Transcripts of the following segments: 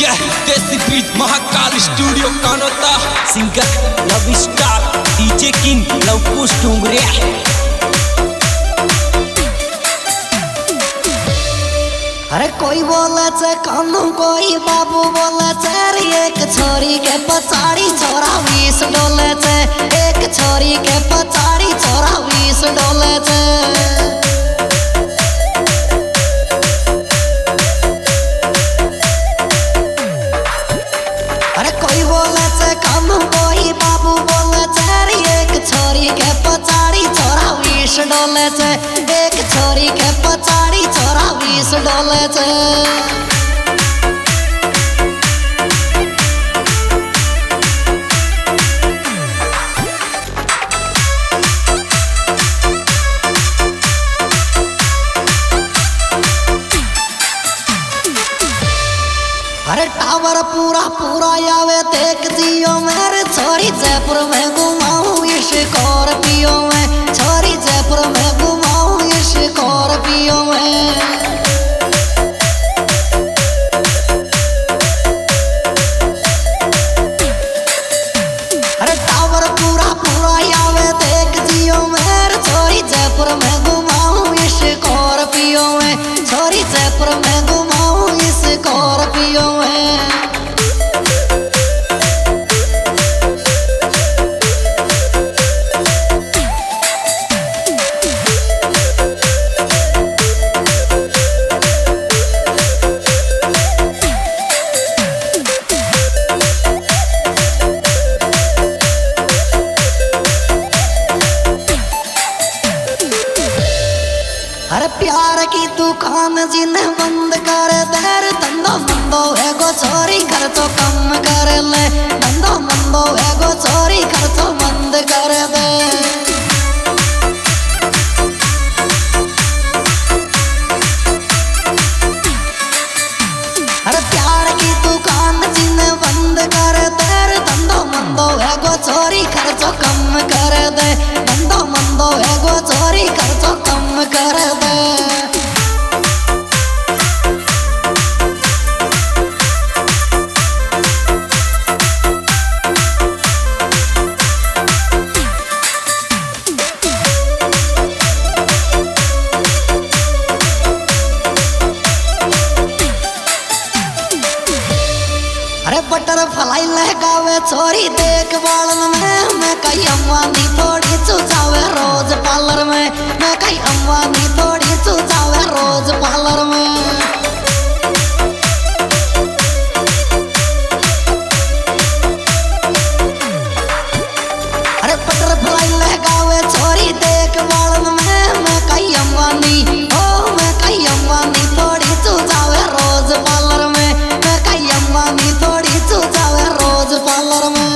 Singer desi beat Mahakal studio Kanota singer love star DJ king Luvkush Dongariya. अरे कोई बोले चे कानू कोई बाबू बोले चे एक छोरी के पचाड़ी छोरा 20 डोले चे एक छोरी के पचाड़ी छोरा 20 डोले चे। अरे कोई बोले चे कानू कोई बाबू बोले चे एक छोरी के पचाड़ी छोरा 20 डोले चे एक छोरी के पचाड़ी छोरा 20 डोले चे। अरे टावर पूरा पूरा आवे देख जियो मेरे छोरी जयपुर में घुमाऊं स्कॉर्पियो में छोरी जयपुर में घुमाऊं स्कॉर्पियो में। अरे टावर पूरा पूरा आवे देख जियो मेरे छोरी जयपुर में घुमाऊं स्कॉर्पियो में छोरी जयपुर में घुमाऊं स्कॉर्पियो में। अरे प्यार की दुकान जिन्हें बंद कर देर धंधो मंदो है गो छोरी खर्चो कम कर ले धंधो मंदो है गो छोरी खर्चो बंद कर दे। अरे प्यार की दुकान जिन्हें बंद कर देर धंधो मंदो है गो छोरी खर्चो कम कर दे धंधो मंदो है गो छोरी खर्चो कम कर दे। अरे बटरफ्लाई लहकावे छोरी देख बालन में मैं कई अम्वानी थोड़ी चुचावे रोज पार्लर में मैं कई अम्वानी थोड़ी चुचावे रोज पार्लर में। अरे बटरफ्लाई लहकावे छोरी देख बालन में मैं कई अम्वानी ओ मैं कई अम्वानी थोड़ी चुचावे रोज पार्लर में मैं कई अम्वानी थोड़ी चुचावे रोज पार्लर में।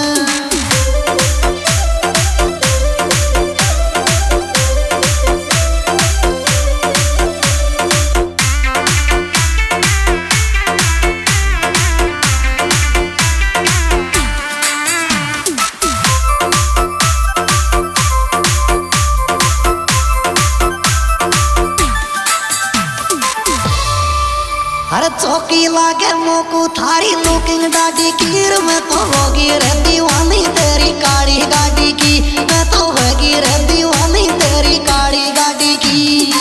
अरे चौकी लागे मोकू थारी लुकिंग डाडी कीर में तो होगी रे दीवानी तेरी काली गाड़ी की मैं तो होगी रे दीवानी तेरी काली गाड़ी की।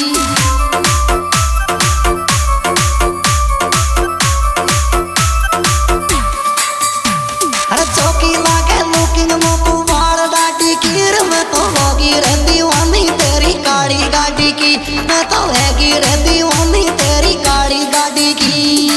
अरे चौकी लागे लुकिंग मोकू बाल डाडी कीर में तो होगी रे दीवानी तेरी काली गाड़ी की मैं तो होगी रे दीवानी तेरी काली गाड़ी की।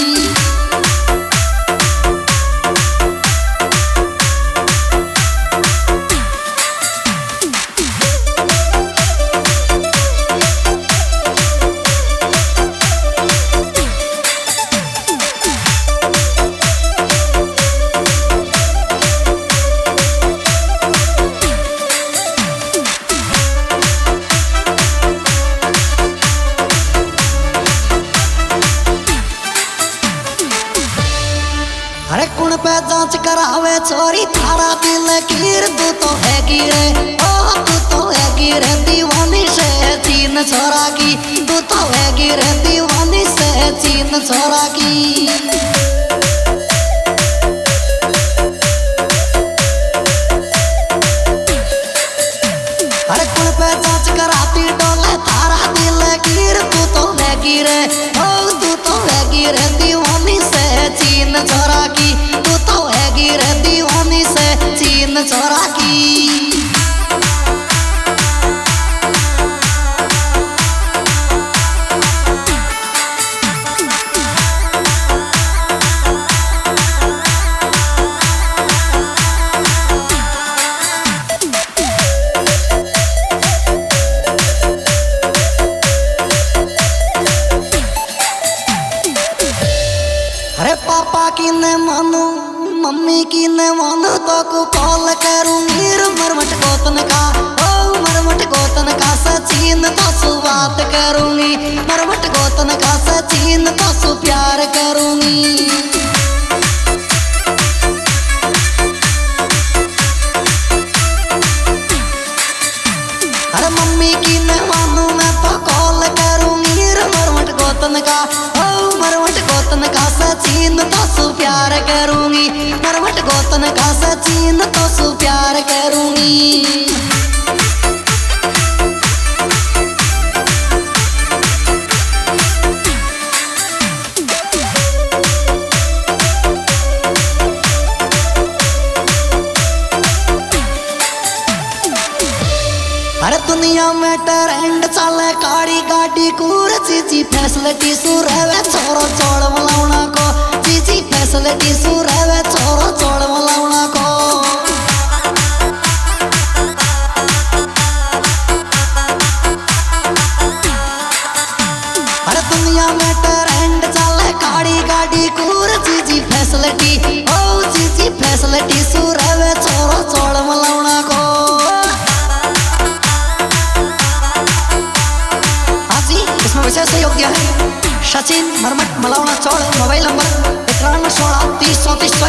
अरे कुण पे जांच करावे छोरी थारा दिल कीर तू तो है गिरे ओ तू तो है गिरे दीवानी से चीन छोरा की तू तो है गिरे दीवानी से चीन छोरा की। हैगी रे, ओ तू तो हैगी रे दीवानी से चीन छोरा की, तू तो हैगी रे दीवानी से चीन छोरा की। अरे पापा की ने मानू मम्मी की ने मानू तो को कॉल करूंगी मरमट गोतन का, ओ मरमट गोतन का सचिन तो सु बात करूंगी, मरमट गोतन का सचिन तो सु प्यार करूंगी। अरे मम्मी की ने मानू मैं तो कॉल करूंगी मरमट गोतन का, ओ मरमट गोतन का सचिन तो सु प्यार करूंगी, मरमट गोतन का सचिन तो सु प्यार करूंगी। अरे दुनिया में ट्रेंड चले काड़ी गाड़ी कूर चीची फैसिलिटी सुरवे छोरो छोड़ मलावना को, चीची फैसिलिटी सुरवे छोरो छोड़ मलावना को। अरे दुनिया में ट्रेंड चले काड़ी गाड़ी कूर चीची फैसिलिटी, ओ चीची फैसिलिटी सुरवे छोरो छोड़ मलावना को। इसमें विशेष सहयोग दिया है सचिन मरमट मलावना चौड़, मोबाइल नंबर 91 16 30 34